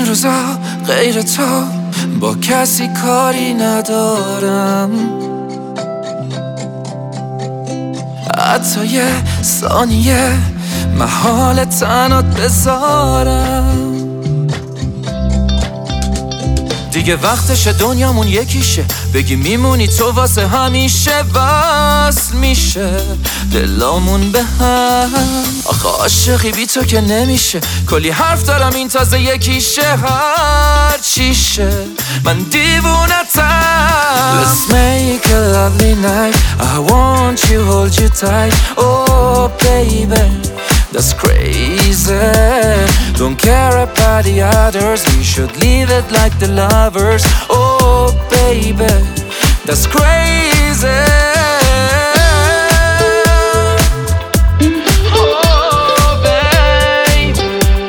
روزا غیر تو با کسی کاری ندارم، حتی یه ثانیه محال تنات بذارم. دیگه وقتش دنیامون یکیشه، بگی میمونی تو واسه همیشه، وصل میشه دلامون به هم. آخه عاشقی بی تو که نمیشه، کلی حرف دارم این تازه یکیشه، هر چیشه من دیوونتم. Let's make a lovely night, I want you, hold you tight. Oh baby, that's crazy. Don't care about the others, we should leave it like the lovers. Oh baby, that's crazy. Oh baby,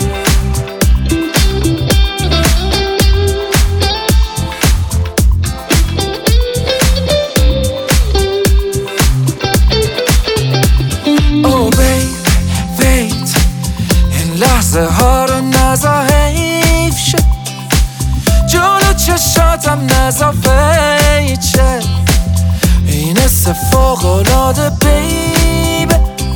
oh baby, wait. این لحظه ها رو نزا حیف شد، جلو چشاتم نزا فیت شد. این حس فوق‌العاده بیبی.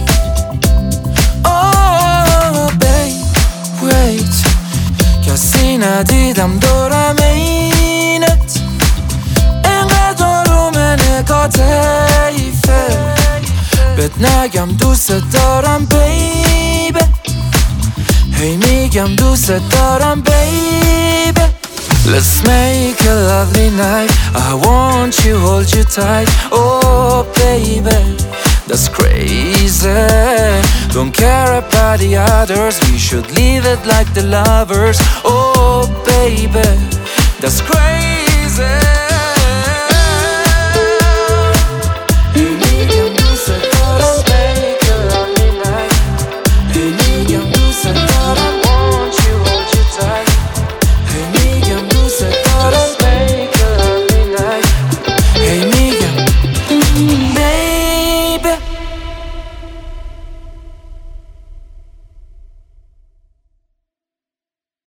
Oh baby, wait. کسی ندیدم دورم اینت، اینقدر روم نگات حیفه. بهت نگم دوست دارم بیبی، هی میگم دوست دارم baby. Let's make a lovely night, I want you, hold you tight. Oh baby, that's crazy. Don't care about the others, we should leave it like the lovers. Oh baby, that's crazy.